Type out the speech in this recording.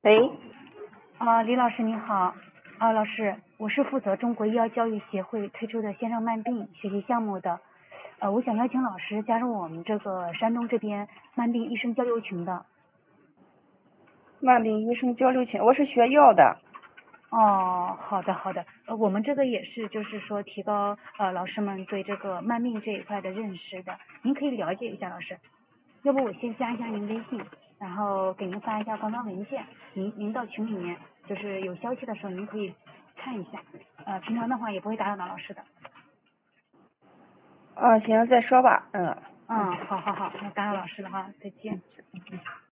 喂， 李老师你好，老师，我是负责中国医药教育协会推出的线上慢病学习项目的，我想邀请老师加入我们这个山东这边慢病医生交流群的。 慢病医生交流群，我是学药的。 哦，好的好的，我们这个也是就是说提高老师们对这个慢病这一块的认识的，您可以了解一下老师，要不我先加一下您微信，然后给您发一下官方文件，您到群里面就是有消息的时候您可以看一下，平常的话也不会打扰到老师的。 行，再说吧。 好，那打扰老师了哈，再见。